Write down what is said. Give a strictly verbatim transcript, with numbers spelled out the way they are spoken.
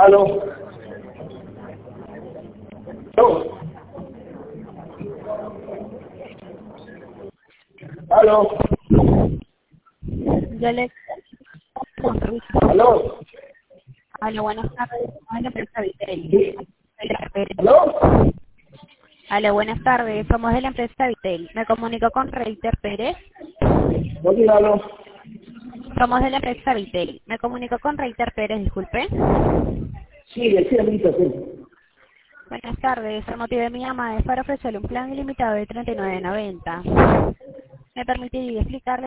Aló. Aló. Aló. Yo le... Aló. Aló, buenas tardes. Somos la empresa Vitel. Aló. Aló, buenas tardes. Somos de la empresa Vitel. Me comunico con Reiter Pérez. ¿No quién hablo? Somos de la empresa Vitel. Me comunico con Reiter Pérez, disculpe. Sí, decía Lisa, sí. Buenas tardes. El motivo de mi llamada es para ofrecerle un plan ilimitado de treinta y nueve noventa. ¿Me permitiría explicarle